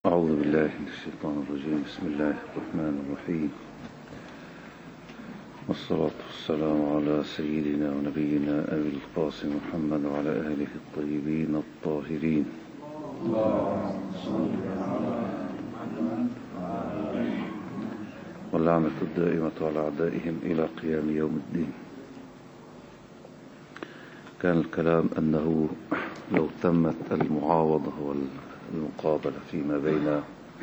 أعوذ بالله من الشيطان الرجيم. بسم الله الرحمن الرحيم، والصلاة والسلام على سيدنا ونبينا أبي القاسم محمد وعلى آله الطيبين الطاهرين. واللعنة الدائمة على أعدائهم إلى قيام يوم الدين. كان الكلام أنه لو تمت المعاوضة والمقابلة فيما بين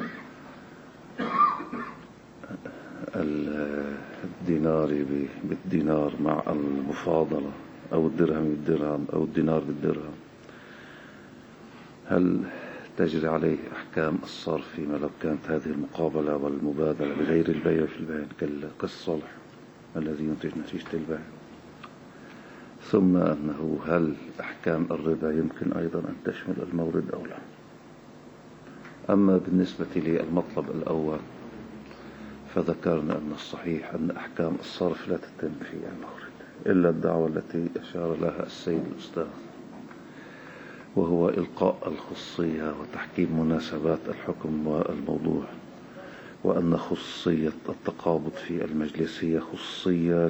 الدينار بالدينار مع المفاضلة، أو الدرهم بالدرهم أو الدينار بالدرهم، هل تجري عليه أحكام الصرف فيما لو كانت هذه المقابلة والمبادلة بغير البيع في البيع كالصلح الذي ينتج نتيجة البيع؟ ثم أنه هل أحكام الربا يمكن أيضا أن تشمل المورد أو لا؟ أما بالنسبة للمطلب الأول فذكرنا أن الصحيح أن أحكام الصرف لا تتم في المورد إلا الدعوة التي أشار لها السيد الأستاذ، وهو إلقاء الخصية وتحكيم مناسبات الحكم والموضوع، وأن خصية التقابض في المجلس هي خصية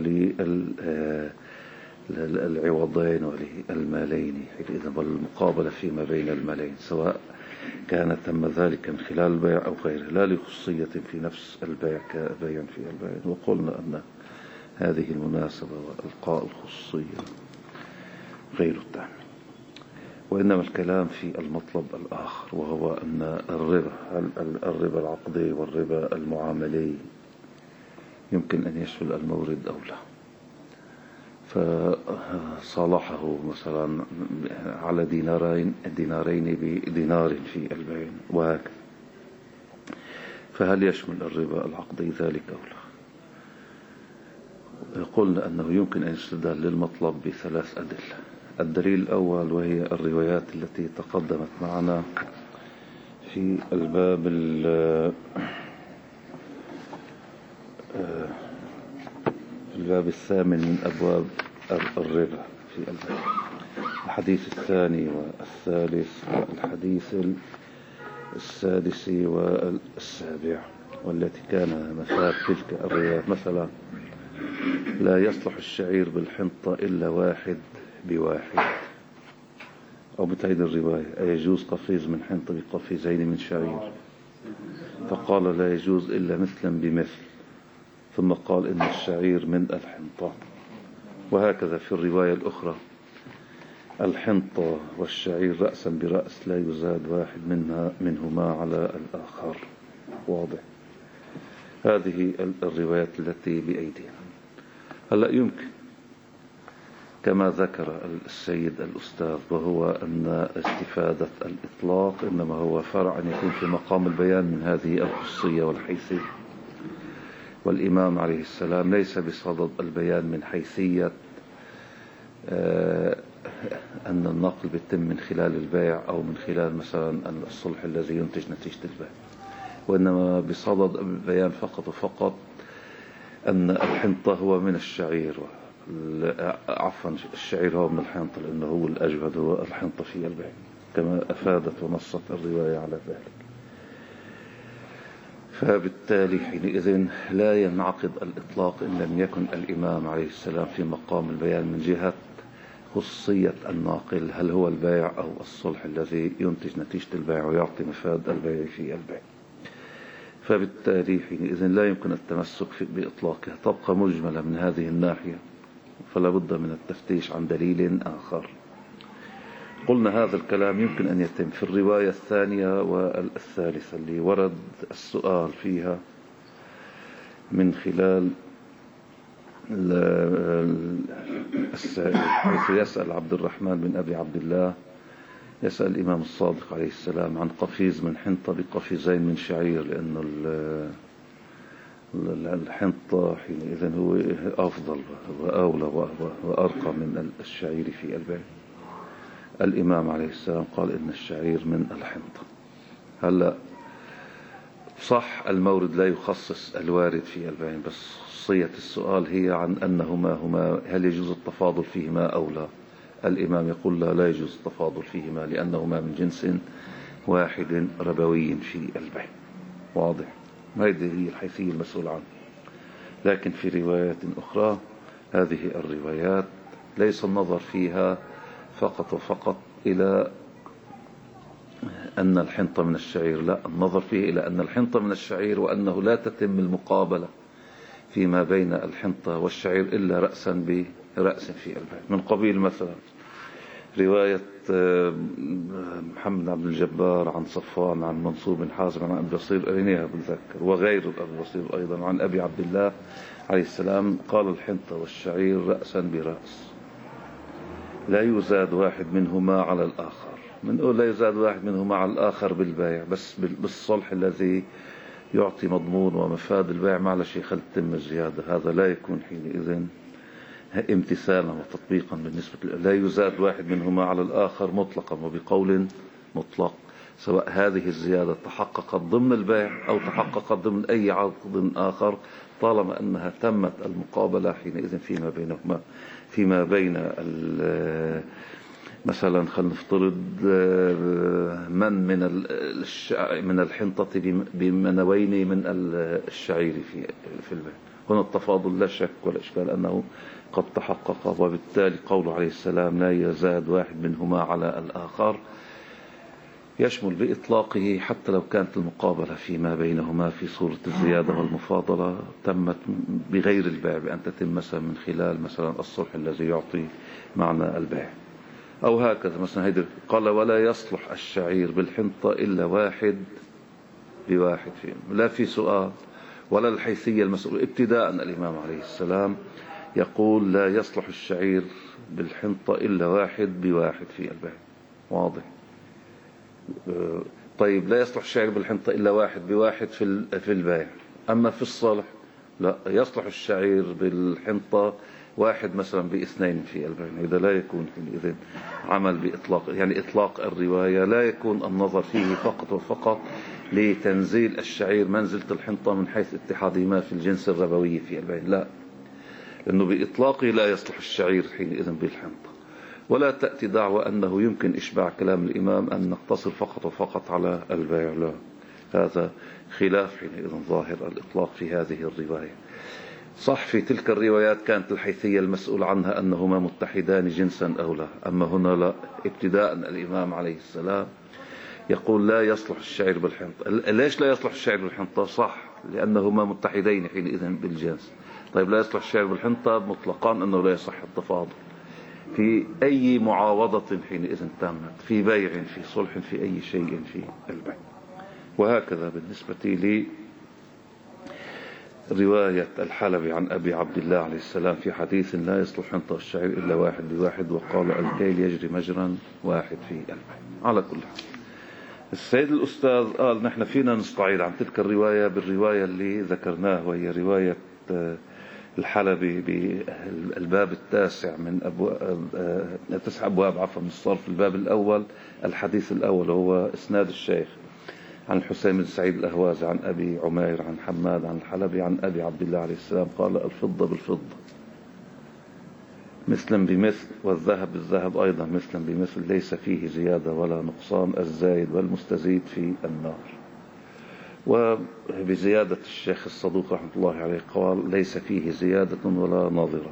للعوضين وللمالين، إذا والمقابلة فيما بين المالين سواء كان تم ذلك من خلال البيع أو غيره، لا لخصية في نفس البيع كبيع في البيع. وقلنا أن هذه المناسبة وإلقاء الخصية غير التام، وإنما الكلام في المطلب الآخر، وهو أن الربا العقدي والربا المعاملي يمكن أن يشمل المورد أو لا. فصالحه مثلا على دينارين بدينار في البيع وهكذا، فهل يشمل الربا العقدي ذلك أو لا؟ قلنا أنه يمكن أن يستدل للمطلب بثلاث أدلة. الدليل الأول وهي الروايات التي تقدمت معنا في الباب الثامن من أبواب الربا في البيع، الحديث الثاني والثالث والحديث السادس والسابع، والتي كان مثال تلك الروايات مثلا: لا يصلح الشعير بالحنطة إلا واحد بواحد، أو بتعيد الرواية: أيجوز قفيز من حنطة بقفيزين من شعير؟ فقال: لا يجوز إلا مثلا بمثل، ثم قال: إن الشعير من الحنطة. وهكذا في الرواية الأخرى: الحنطة والشعير رأسا برأس، لا يزاد واحد منهما على الآخر. واضح؟ هذه الروايات التي بأيدينا. هلأ يمكن كما ذكر السيد الأستاذ، وهو أن استفادة الإطلاق إنما هو فرع أن يكون في مقام البيان من هذه الخصية والحيثية، والإمام عليه السلام ليس بصدد البيان من حيثية أن النقل بيتم من خلال البيع أو من خلال مثلا الصلح الذي ينتج نتيجة البيع، وإنما بصدد البيان فقط وفقط أن الحنطة هو من الشعير، عفوا الشعير هو من الحنطة، لأنه هو الأجود، هو الحنطة في البيع، كما أفادت ونصت الرواية على ذلك. فبالتالي حينئذ لا ينعقد الإطلاق إن لم يكن الإمام عليه السلام في مقام البيان من جهة خصية الناقل، هل هو البيع أو الصلح الذي ينتج نتيجة البيع ويعطي مفاد البيع في البيع. فبالتالي حينئذ لا يمكن التمسك بإطلاقها، تبقى مجملة من هذه الناحية، فلا بد من التفتيش عن دليل آخر. قلنا هذا الكلام يمكن أن يتم في الرواية الثانية والثالثة اللي ورد السؤال فيها من خلال السائل، حيث يسأل عبد الرحمن بن أبي عبد الله، يسأل الإمام الصادق عليه السلام عن قفيز من حنطة بقفيزين من شعير، لأنه الحنطة حينئذ هو أفضل وأولى وأرقى من الشعير في البيع. الإمام عليه السلام قال: إن الشعير من الحنطة. هلأ صح المورد لا يخصص الوارد في البيع، بس خصية السؤال هي عن أنهما هل يجوز التفاضل فيهما أو لا. الإمام يقول: لا يجوز التفاضل فيهما، لأنهما من جنس واحد ربوي في البيع. واضح؟ هذه هي الحيثية المسؤول عنها. لكن في روايات أخرى هذه الروايات ليس النظر فيها فقط وفقط إلى أن الحنطة من الشعير، لا، النظر فيه إلى أن الحنطة من الشعير، وأنه لا تتم المقابلة فيما بين الحنطة والشعير إلا رأسا برأس في البيع. من قبيل مثلا رواية محمد عبد الجبار عن صفوان عن منصور بن حازم عن أبي بصير أرينيها بتذكر، وغير أبي بصير أيضا عن أبي عبد الله عليه السلام قال الحنطة والشعير رأسا برأس، لا يزاد واحد منهما على الآخر. من لا يزاد واحد منهما على الآخر بالبيع، بس بالصلح الذي يعطي مضمون ومفاد البيع ما على شيء خل تتم الزيادة. هذا لا يكون حينئذ امتثالا وتطبيقا بالنسبة لا يزاد واحد منهما على الآخر مطلقا وبقول مطلق، سواء هذه الزيادة تحققت ضمن البيع أو تحققت ضمن أي عقد آخر، طالما أنها تمت المقابلة حينئذ فيما بين مثلا خلينا نفترض من الحنطة بمنوين من الشعير في البيع. هنا التفاضل لا شك ولا إشكال أنه قد تحقق، وبالتالي قوله عليه السلام لا يزاد واحد منهما على الآخر يشمل بإطلاقه حتى لو كانت المقابلة فيما بينهما في صورة الزيادة والمفاضلة تمت بغير البيع، بأن تتم مثلا من خلال مثلا الصلح الذي يعطي معنى البيع. أو هكذا مثلا هيدر قال ولا يصلح الشعير بالحنطة إلا واحد بواحد فيهم، لا في سؤال ولا الحيثية المسؤول. ابتداء الإمام عليه السلام يقول لا يصلح الشعير بالحنطة إلا واحد بواحد في البيع. واضح؟ طيب لا يصلح الشعير بالحنطة إلا واحد بواحد في البيع، أما في الصلح لا، يصلح الشعير بالحنطة واحد مثلا باثنين في البيع. إذا لا يكون إذن عمل بإطلاق، يعني إطلاق الرواية لا يكون النظر فيه فقط وفقط لتنزيل الشعير منزلة الحنطة من حيث اتحادهما في الجنس الربوي في البيع، لا، لأنه بإطلاقه لا يصلح الشعير حينئذ بالحنطة. ولا تأتي دعوة أنه يمكن إشباع كلام الإمام أن نقتصر فقط وفقط على البيع، لا، هذا خلاف حينئذ ظاهر الإطلاق في هذه الرواية. صح في تلك الروايات كانت الحيثية المسؤول عنها أنهما متحدان جنسا أو لا، أما هنا لا، ابتداء الإمام عليه السلام يقول لا يصلح الشعير بالحنطة. ليش لا يصلح الشعير بالحنطة؟ صح لأنهما متحدين حينئذ بالجنس. طيب لا يصلح الشعير بالحنطة مطلقا أنه لا يصح التفاضل في أي معاوضة حينئذ تامت، في بيع في صلح في أي شيء في البيع. وهكذا بالنسبة لي رواية الحلبي عن أبي عبد الله عليه السلام في حديث لا يصلح حنطة الشعير إلا واحد بواحد، وقال الكيل يجري مجرا واحد في البيع. على كل حال السيد الأستاذ قال نحن فينا نستعيد عن تلك الرواية بالرواية اللي ذكرناها، وهي رواية الحلبي بالباب التاسع من تسع أبواب من الصرف. الباب الأول الحديث الأول هو إسناد الشيخ عن الحسين بن سعيد الأهوازي عن أبي عمير عن حماد عن الحلبي عن أبي عبد الله عليه السلام قال الفضة بالفضة مثلا بمثل، والذهب بالذهب أيضا مثلا بمثل، ليس فيه زيادة ولا نقصان، الزايد والمستزيد في النار. وبزيادة الشيخ الصدوق رحمة الله عليه قال ليس فيه زيادة ولا ناظرة.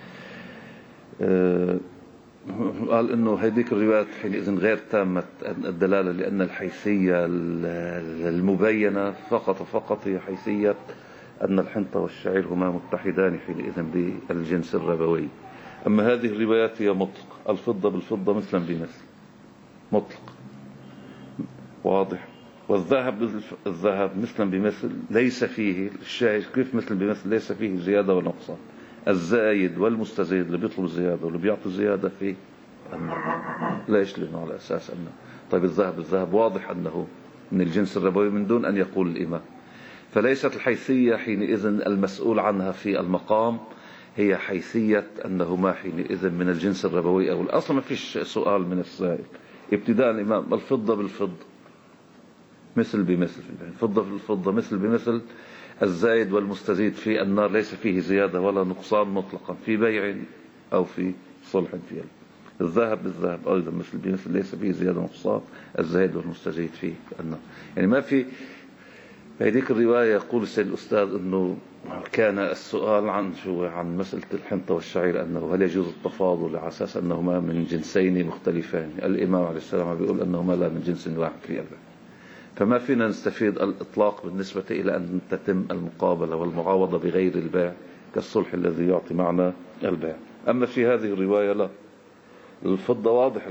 قال انه هذيك الروايات حينئذ غير تامة الدلالة، لأن الحيثية المبينة فقط هي حيثية أن الحنطة والشعير هما متحدان حينئذ بالجنس الربوي. أما هذه الروايات هي مطلق، الفضة بالفضة مثلا بمثل، مطلق واضح. والذهب بالذهب مثلا بمثل ليس فيه الشاهد، كيف مثل بمثل؟ ليس فيه زيادة ونقصان. الزايد والمستزيد اللي بيطلب الزيادة واللي بيعطي زيادة في النار. ليش؟ لأنه على أساس أنه طيب الذهب واضح أنه من الجنس الربوي من دون أن يقول الإمام. فليست الحيثية حينئذ المسؤول عنها في المقام هي حيثية أنه ما حينئذ من الجنس الربوي أو الأصل. ما فيش سؤال من السائل. ابتداء الإمام الفضة بالفضة مثل بمثل، الفضة بالفضة مثل بمثل، الزايد والمستزيد في النار ليس فيه زيادة ولا نقصان مطلقا في بيع أو في صلح في الذهب بالذهب أيضا مثل بمثل ليس فيه زيادة نقصان، الزائد والمستزيد فيه النار. يعني ما في هذيك الرواية. يقول السيد الأستاذ أنه كان السؤال عن مسألة الحنطة والشعير، أنه هل يجوز التفاضل على أساس أنهما من جنسين مختلفين. الإمام عليه السلام بيقول أنهما لا من جنس واحد في البيع. فما فينا نستفيد الإطلاق بالنسبة إلى أن تتم المقابلة والمعاوضة بغير البيع كالصلح الذي يعطي معنى البيع. أما في هذه الرواية لا، الفضة واضح،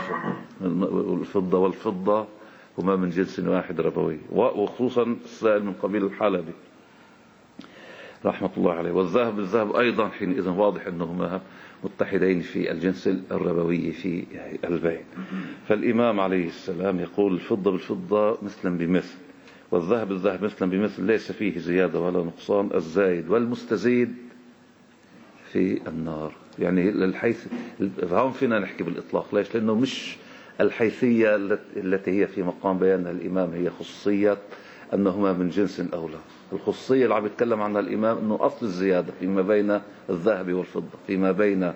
الفضة والفضة هما من جنس واحد ربوي، وخصوصا السائل من قبيل الحلبي رحمة الله عليه. والذهب بالذهب أيضا حينئذ واضح أنهما متحدين في الجنس الربوي في البيع. فالإمام عليه السلام يقول الفضة بالفضة مثلا بمثل، والذهب بالذهب مثلا بمثل، ليس فيه زيادة ولا نقصان، الزايد والمستزيد في النار. يعني للحيث فهم فينا نحكي بالإطلاق. ليش؟ لأنه مش الحيثية التي هي في مقام بيانها الإمام هي خصوصية أنهما من جنس أو لا. الخصوصية اللي عم يتكلم عنها الإمام أنه أصل الزيادة فيما بين الذهب والفضة، فيما بين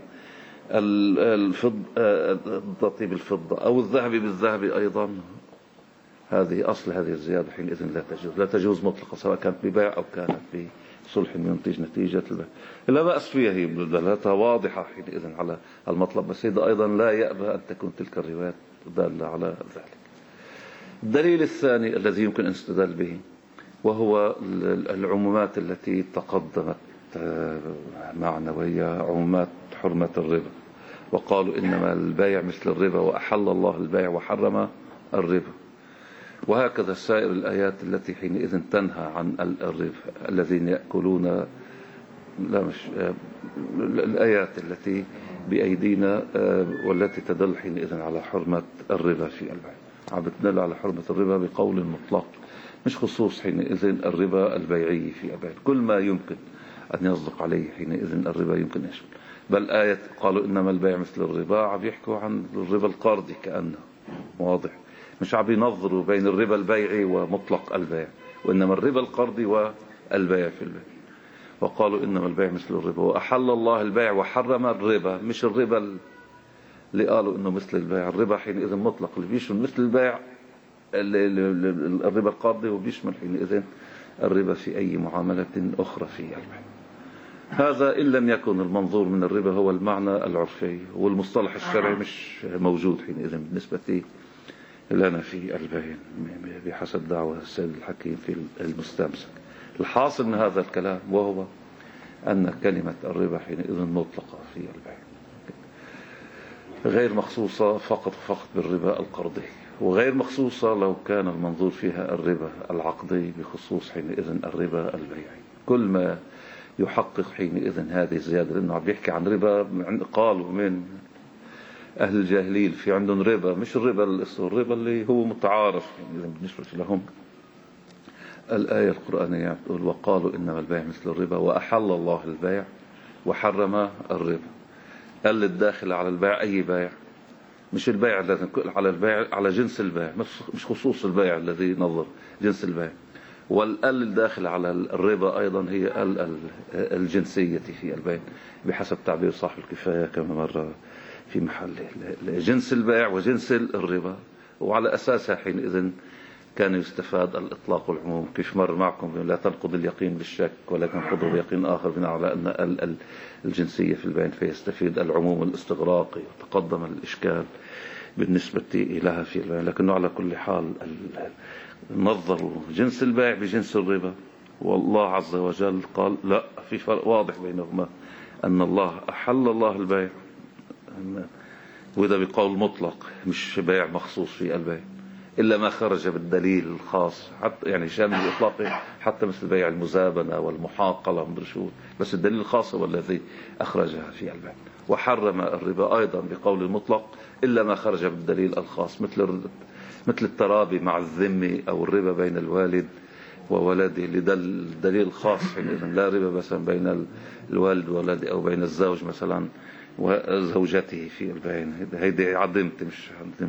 الفضة بالفضة أو الذهب بالذهب أيضا، هذه أصل هذه الزيادة حينئذ لا تجوز مطلقا، سواء كانت ببيع أو كانت بصلح ينتج نتيجة البيع. لا بأس فيها، هي دلالتها واضحة حينئذ على المطلب، بس هذا أيضا لا يأبى أن تكون تلك الروايات دالة على ذلك. الدليل الثاني الذي يمكن أن نستدل به وهو العمومات التي تقدمت معنا، وهي عمومات حرمة الربا. وقالوا إنما البيع مثل الربا، وأحل الله البيع وحرم الربا. وهكذا سائر الآيات التي حينئذ تنهى عن الربا، الذين يأكلون الآيات التي بأيدينا والتي تدل حينئذ على حرمة الربا في البيع، عم بتدل على حرمة الربا بقول مطلق، مش خصوص حينئذ الربا البيعي في البيع. كل ما يمكن أن يصدق عليه حينئذ الربا يمكن يشمل. بل آية قالوا إنما البيع مثل الربا عم يحكوا عن الربا القرضي، كأنه واضح، مش عم ينظروا بين الربا البيعي ومطلق البيع، وإنما الربا القرضي والبيع في البيع. وقالوا إنما البيع مثل الربا وأحل الله البيع وحرم الربا، مش الربا اللي قالوا إنه مثل البيع. الربا حينئذ مطلق اللي بيشمل مثل البيع الربا القرضي، وبيشمل حينئذ الربا في أي معاملة أخرى في البيع. هذا إن لم يكن المنظور من الربا هو المعنى العرفي، والمصطلح الشرعي مش موجود حينئذ بالنسبة لنا في البيع بحسب دعوة السيد الحكيم في المستمسك. الحاصل من هذا الكلام وهو أن كلمة الربا حينئذ مطلقة في البيع، غير مخصوصة فقط بالربا القرضي، وغير مخصوصة لو كان المنظور فيها الربا العقدي بخصوص حينئذ الربا البيعي. كل ما يحقق حينئذ هذه الزيادة، لأنه عم بيحكي عن ربا قالوا من أهل الجاهلين في عندهم ربا، مش الربا اللي هو متعارف بالنسبة لهم. الآية القرآنية تقول وقالوا إنما البيع مثل الربا وأحل الله البيع وحرم الربا. قال الداخل على البيع أي بيع، مش البيع الذي على البيع على جنس البيع، مش خصوص البيع الذي نظر جنس البيع. والقل الداخل على الربا أيضا هي الجنسية في البيع بحسب تعبير صاحب الكفاية كما مر في محله، جنس البيع وجنس الربا. وعلى أساسها حينئذ كان يستفاد الإطلاق والعموم، كيف مر معكم لا تنقض اليقين بالشك ولكن قضوا بيقين آخر، بناء على أن الجنسية في البيع فيستفيد العموم الاستغراقي، وتقدم الإشكال بالنسبة إليها في البيع. لكنه على كل حال نظروا جنس البيع بجنس الربا، والله عز وجل قال لا، في فرق واضح بينهما، أن الله أحل الله البيع، وإذا بقول مطلق مش بيع مخصوص في البيع، إلا ما خرج بالدليل الخاص، حتى يعني شامل الإطلاق حتى مثل بيع المزابنة والمحاقلة ومدرشون، بس الدليل الخاص هو الذي أخرجها في البيع. وحرم الربا أيضا بقول المطلق إلا ما خرج بالدليل الخاص، مثل الترابي مع الذمي أو الربا بين الوالد وولده لدليل الخاص، حينئذ لا ربا مثلا بين الوالد وولده أو بين الزوج مثلا وزوجته في البيع. هيدي عدمت مش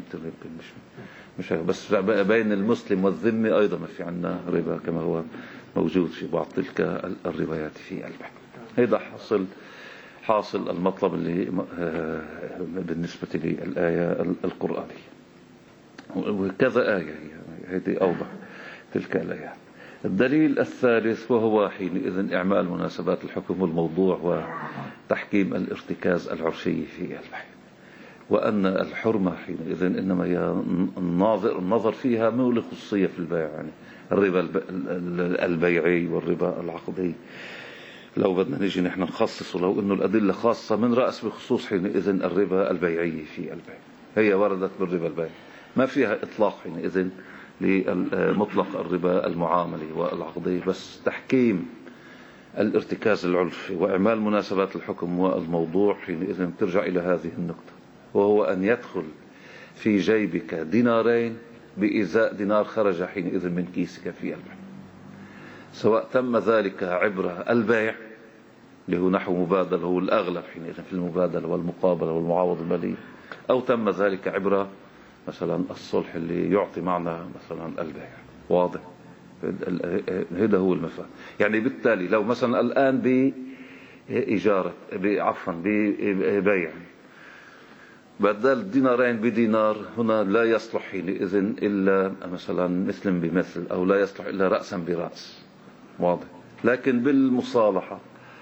بس بين المسلم والذمي أيضا ما في عنا ربا كما هو موجود في بعض تلك الروايات في البيع. هذا حصل حاصل المطلب اللي بالنسبة للآية القرآنية. وكذا آية هذه أوضح تلك الآيات. الدليل الثالث وهو حينئذ إعمال مناسبات الحكم والموضوع وتحكيم الارتكاز العرفي في البيع، وأن الحرمة حينئذ إنما هي النظر فيها مو لخصوصية في البيع، يعني الربا البيعي والربا العقدي لو بدنا نيجي نحن نخصص، ولو إنه الأدلة خاصة من رأس بخصوص حينئذ الربا البيعي في البيع، هي وردت بالربا البيعي، ما فيها إطلاق حينئذ لمطلق الربا المعاملي والعقدي، بس تحكيم الارتكاز العرفي وإعمال مناسبات الحكم والموضوع حينئذ ترجع إلى هذه النقطة، وهو أن يدخل في جيبك دينارين بإزاء دينار خرج حينئذ من كيسك في البيع، سواء تم ذلك عبر البيع اللي هو نحو مبادلة، هو الأغلب حينئذ في المبادلة والمقابلة والمعاوض المالي، أو تم ذلك عبر مثلا الصلح اللي يعطي معنى مثلا البيع. واضح؟ هذا هو المفهوم. يعني بالتالي لو مثلا الآن بإجارة عفوا ببيع بدل دينارين بدينار، هنا لا يصلح حينئذ إلا مثلا مثل بمثل، أو لا يصلح إلا رأسا برأس. واضح؟ لكن بالمصالحة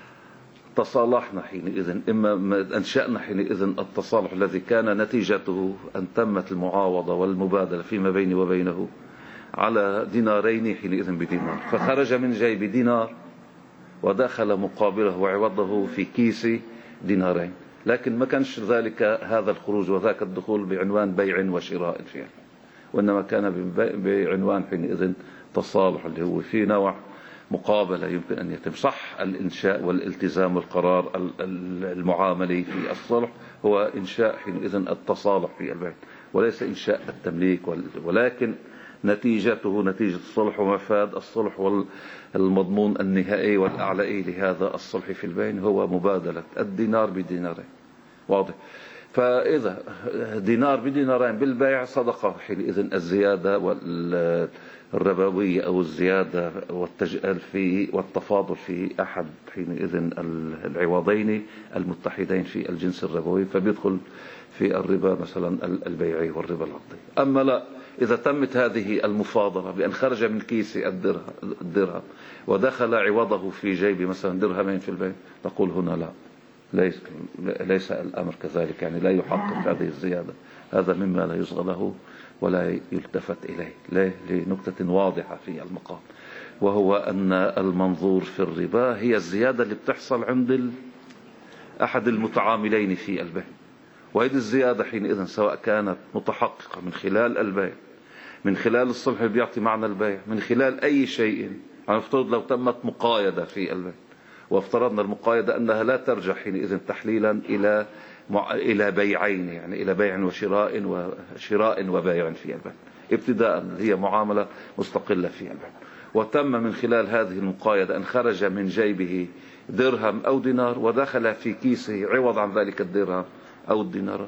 تصالحنا حينئذ، إما أنشأنا حينئذ التصالح الذي كان نتيجته أن تمت المعاوضة والمبادلة فيما بيني وبينه على دينارين حينئذ بدينار، فخرج من جيب دينار ودخل مقابله وعوضه في كيس دينارين، لكن ما كانش ذلك هذا الخروج وذاك الدخول بعنوان بيع وشراء فيه، وإنما كان بعنوان حينئذ تصالح اللي هو في نوع مقابلة يمكن أن يتم. صح الإنشاء والالتزام والقرار المعاملي في الصلح هو إنشاء حينئذ التصالح في البيع، وليس إنشاء التمليك، ولكن نتيجته نتيجة الصلح ومفاد الصلح والمضمون النهائي والأعلى لهذا الصلح في البيع هو مبادلة الدينار بدينارين. واضح؟ فإذا دينار بدينارين بالبيع صدقة حينئذ الزيادة الربوية أو الزيادة والتفاضل في أحد حينئذ العوضين المتحدين في الجنس الربوي، فبيدخل في الربا مثلا البيعي والربا العقدي. أما لا، إذا تمت هذه المفاضلة بأن خرج من كيس الدرهم ودخل عوضه في جيب مثلا درهمين في البيع، نقول هنا لا، ليس الأمر كذلك، يعني لا يحقق هذه الزيادة، هذا مما لا يصغى له ولا يلتفت إليه. ليه؟ لنقطة واضحة في المقام، وهو أن المنظور في الربا هي الزيادة اللي بتحصل عند أحد المتعاملين في البيع، وهذه الزيادة حينئذ سواء كانت متحققة من خلال البيع، من خلال الصلح اللي بيعطي معنى البيع، من خلال أي شيء. هنفترض لو تمت مقايدة في البيع، وافترضنا المقايدة أنها لا ترجع حينئذ تحليلا إلى بيعين، يعني إلى بيع وشراء وبيع في البيع، ابتداء هي معاملة مستقلة في البيع، وتم من خلال هذه المقايدة أن خرج من جيبه درهم أو دينار ودخل في كيسه عوض عن ذلك الدرهم أو الدينار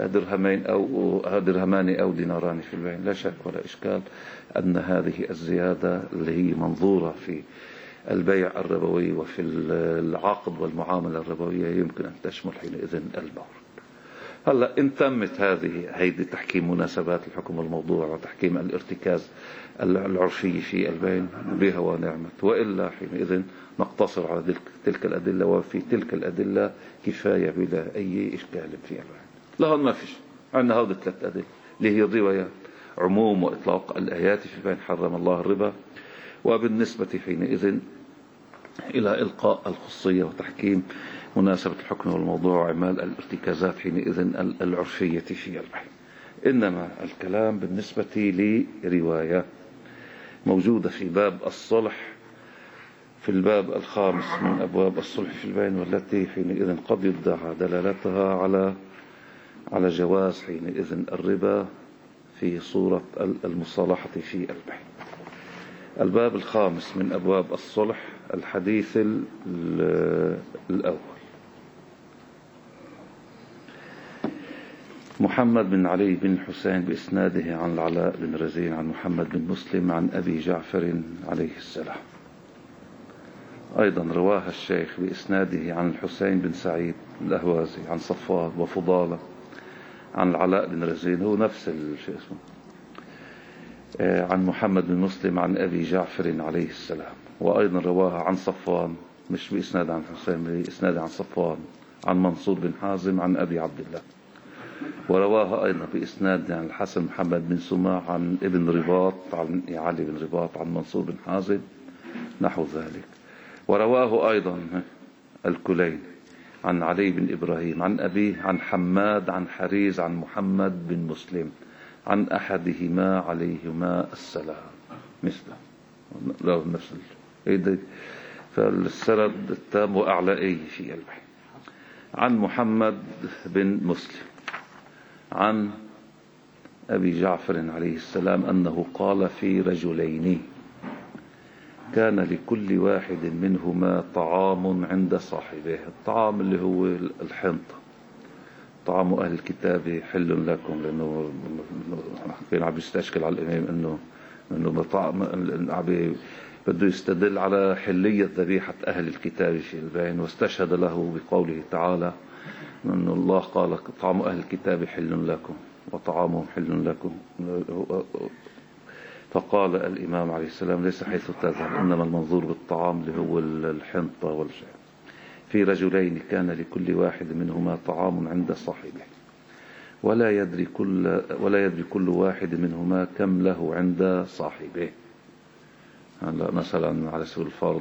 درهمان أو ديناران في البيع. لا شك ولا إشكال أن هذه الزيادة اللي هي منظورة في البيع الربوي وفي العقد والمعاملة الربوية يمكن أن تشمل حينئذ المورد. هلا إن تمت هيدي تحكيم مناسبات الحكم والموضوع وتحكيم الارتكاز العرفي في البيع بها ونعمت، وإلا حينئذ نقتصر على تلك الأدلة، وفي تلك الأدلة كفاية بلا أي إشكال في البيع. لهون ما فيش عندنا هودي 3 أدلة اللي هي الروايات، عموم وإطلاق الآيات في بين حرم الله الربا، وبالنسبة حينئذ إلى إلقاء الخصية وتحكيم مناسبة الحكم والموضوع وعمال الارتكازات حينئذ العرفية في البيع. إنما الكلام بالنسبة لرواية موجودة في باب الصلح في الباب 5 من أبواب الصلح في البيع، والتي حينئذ قد يدعى دلالتها على جواز حينئذ الربا في صورة المصالحة في البيع. الباب 5 من أبواب الصلح، الحديث الأول: محمد بن علي بن الحسين بإسناده عن العلاء بن رزين عن محمد بن مسلم عن أبي جعفر عليه السلام أيضا رواها الشيخ بإسناده عن الحسين بن سعيد الأهوازي عن صفوان وفضالة عن العلاء بن رزين، هو نفس الشيء اسمه، عن محمد بن مسلم عن أبي جعفر عليه السلام. وأيضا رواها عن صفوان، مش بإسناد عن حسين، بإسناد عن صفوان عن منصور بن حازم عن أبي عبد الله. ورواها أيضا بإسناد عن الحسن محمد بن سماع عن ابن رباط عن علي بن رباط عن منصور بن حازم نحو ذلك. ورواه أيضا الكلين عن علي بن إبراهيم عن أبيه عن حماد عن حريز عن محمد بن مسلم عن أحدهما عليهما السلام مثله، له نفس فالسند التام وأعلى في البحث. عن محمد بن مسلم عن أبي جعفر عليه السلام أنه قال في رجلين كان لكل واحد منهما طعام عند صاحبه. الطعام اللي هو الحنطة، طعام أهل الكتاب حل لكم، لأنه كان عم يستشكل على الإمام إنه بده يستدل على حلية ذبيحة أهل الكتاب في البين، واستشهد له بقوله تعالى أن الله قال طعام أهل الكتاب حل لكم وطعامهم حل لكم. فقال الإمام عليه السلام ليس حيث تذهب، إنما المنظور بالطعام اللي هو الحنطة والشيء. في رجلين كان لكل واحد منهما طعام عند صاحبه ولا يدري كل واحد منهما كم له عند صاحبه. هلا مثلا على سبيل الفرض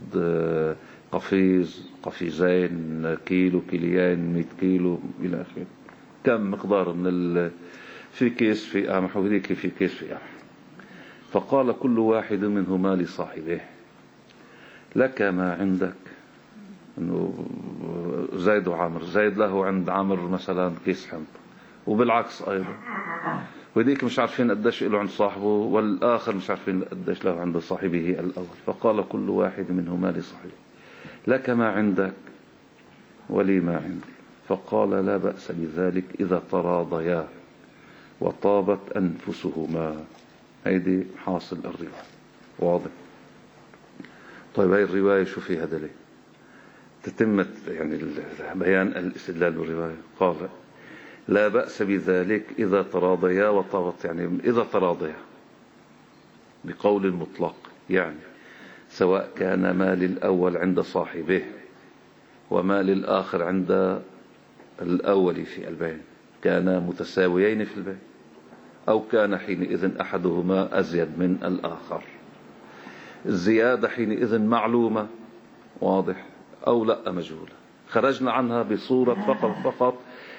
قفيزين، كيلو، كيليين، 100 كيلو إلى آخره، كم مقدار من في كيس في قمح وهذيك في كيس في قمح. فقال كل واحد منهما لصاحبه لك ما عندك، انه زيد وعمر، زيد له عند عمر مثلا كيس حنطة، وبالعكس ايضا، وذيك مش عارفين قديش له عند صاحبه، والاخر مش عارفين قديش له عند صاحبه الاول. فقال كل واحد منهما لصاحبه لك ما عندك ولي ما عندي. فقال لا بأس بذلك إذا تراضيا وطابت أنفسهما. هيدي حاصل الرواية، واضح؟ طيب هاي الرواية شو فيها دليل؟ تتمت يعني بيان الاستدلال بالرواية. قال لا بأس بذلك إذا تراضيا وطابت، يعني إذا تراضيا بقول المطلق، يعني سواء كان ما للأول عند صاحبه وما للآخر عند الأول في البين كانا متساويين في البين، أو كان حينئذ أحدهما أزيد من الآخر، الزيادة حينئذ معلومة، واضح، أو لا مجهولة. خرجنا عنها بصورة فقط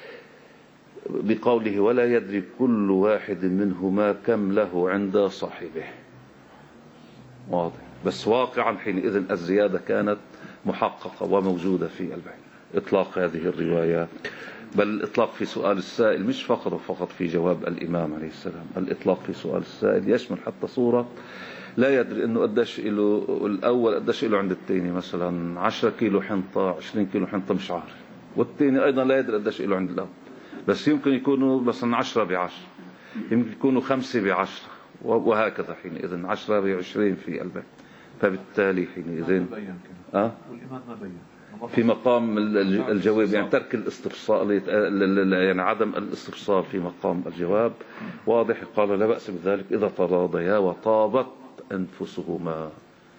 بقوله ولا يدري كل واحد منهما كم له عند صاحبه، واضح. بس واقعا حينئذ الزيادة كانت محققة وموجودة في البين. إطلاق هذه الروايات، بل الإطلاق في سؤال السائل مش فقط في جواب الإمام عليه السلام، الإطلاق في سؤال السائل يشمل حتى صورة لا يدري إنه قديش له الأول قديش له عند الثاني، مثلا 10 كيلو حنطة، 20 كيلو حنطة مش عارف، والثاني أيضا لا يدري قديش له عند الأول، بس يمكن يكونوا مثلا 10 ب10، يمكن يكونوا 5 ب10، وهكذا حينئذ 10 ب20 في البيت. فبالتالي حينئذ والإمام ما بين في مقام الجواب، يعني ترك الاستفصال، يعني عدم الاستفصال في مقام الجواب، واضح. قال لا بأس بذلك إذا تراضيا وطابت أنفسهما،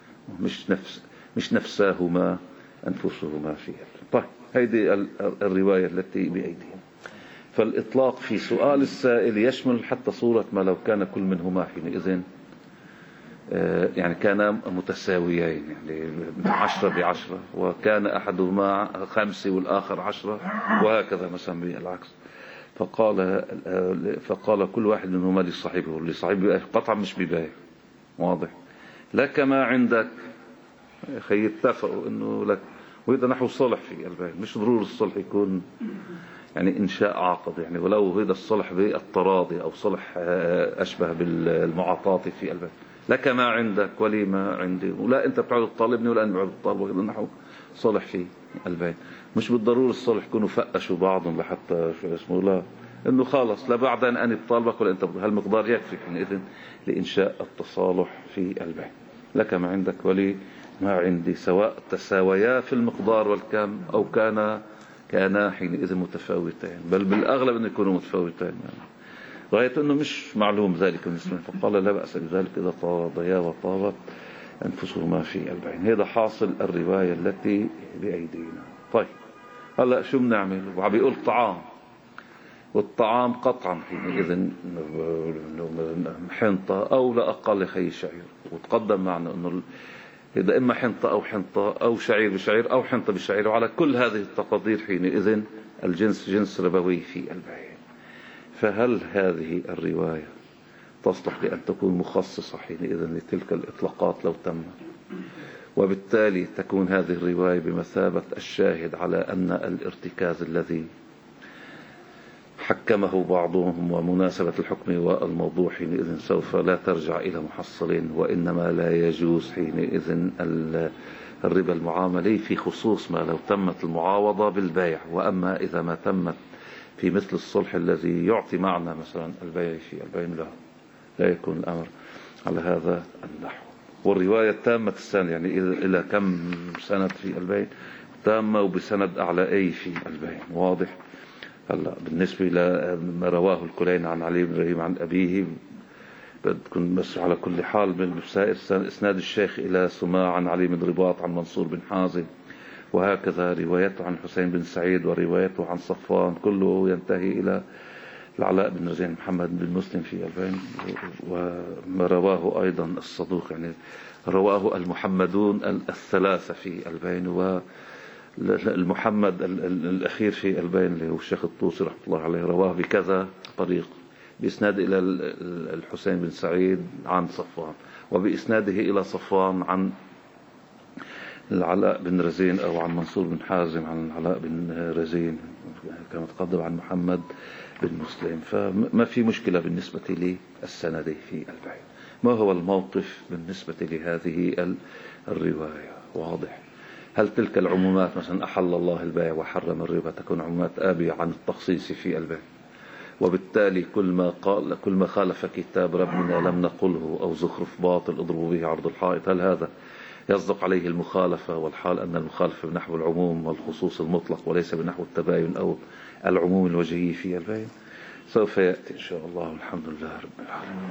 مش نفساهما، أنفسهما فيها. طيب هذه الرواية التي بأيديهم. فالإطلاق في سؤال السائل يشمل حتى صورة ما لو كان كل منهما حينئذ يعني كان متساويين، يعني 10 ب10، وكان أحدهما 5 والآخر 10، وهكذا مثلا بالعكس. فقال كل واحد منهما لصاحبه قطعا مش ببايع، واضح. لك ما عندك، أخي اتفقوا إنه لك، وإذا نحو صلح في البيع، مش ضروري الصلح يكون يعني إنشاء عقد، يعني ولو هذا الصلح بالتراضي أو صلح أشبه بالمعاطاة في البيع. لك ما عندك ولي ما عندي، ولا أنت بتعود تطالبني ولا أنا بعود تطالبك، نحو صلح في البيع. مش بالضروري الصلح يكونوا فقشوا بعضهم لحتى شو اسمه، لا، إنه خالص لا بعد أن أنا بطالبك ولا أنت هالمقدار يكفي حينئذ لإنشاء التصالح في البيع. لك ما عندك ولي ما عندي، سواء تساويا في المقدار والكم أو كانا حينئذ متفاوتين، بل بالأغلب أن يكونوا متفاوتين يعني. غاية أنه مش معلوم ذلك بالنسبة، فقال لا بأس بذلك إذا تراضيا وطابت أنفسهما في البيع. هذا حاصل الرواية التي بأيدينا. طيب هلأ شو بنعمل؟ وعم بيقول طعام، والطعام قطعا حينئذ حنطة أو لا أقل خي شعير، وتقدم معنا أنه إذا إما حنطة أو حنطة أو شعير بشعير أو حنطة بشعير، وعلى كل هذه التقادير حينئذ الجنس جنس ربوي في البيع. فهل هذه الرواية تصلح لأن تكون مخصصة حينئذ لتلك الإطلاقات لو تم، وبالتالي تكون هذه الرواية بمثابة الشاهد على أن الارتكاز الذي حكمه بعضهم ومناسبة الحكم والموضوع حينئذ سوف لا ترجع إلى محصل، وإنما لا يجوز حينئذ الربا المعاملي في خصوص ما لو تمت المعاوضة بالبيع. وأما إذا ما تمت في مثل الصلح الذي يعطي معنى مثلا البيع في البيع، لا يكون الأمر على هذا النحو. والرواية التامة السند يعني إلى كم سند في البيع؟ تامة وبسند أعلى أي في البيع. واضح؟ هلا بالنسبة لما رواه الكلين عن علي بن إبراهيم عن أبيه بدكم بس على كل حال بسائر إسناد الشيخ إلى سماع عن علي بن رباط عن منصور بن حازم، وهكذا روايته عن حسين بن سعيد وروايته عن صفوان كله ينتهي إلى العلاء بن رزين محمد بن مسلم في البين. وما رواه أيضا الصدوق يعني رواه المحمدون الثلاثة في البين، والمحمد الأخير في البين اللي هو الشيخ الطوسي رحمه الله عليه رواه بكذا طريق، بإسناد إلى الحسين بن سعيد عن صفوان، وبإسناده إلى صفوان عن العلاء بن رزين أو عن منصور بن حازم عن العلاء بن رزين كما تقدم عن محمد بن مسلم. فما في مشكلة بالنسبة للسند في البيع. ما هو الموقف بالنسبة لهذه الرواية؟ واضح. هل تلك العمومات مثلا أحل الله البيع وحرم الربا تكون عمومات آبية عن التخصيص في البيع، وبالتالي كل ما خالف كتاب ربنا لم نقله، أو زخرف باطل اضربوا به عرض الحائط، هل هذا يصدق عليه المخالفة؟ والحال أن المخالفة بنحو العموم والخصوص المطلق وليس بنحو التباين أو العموم الوجهي في البيع. سوف يأتي إن شاء الله. الحمد لله رب العالمين.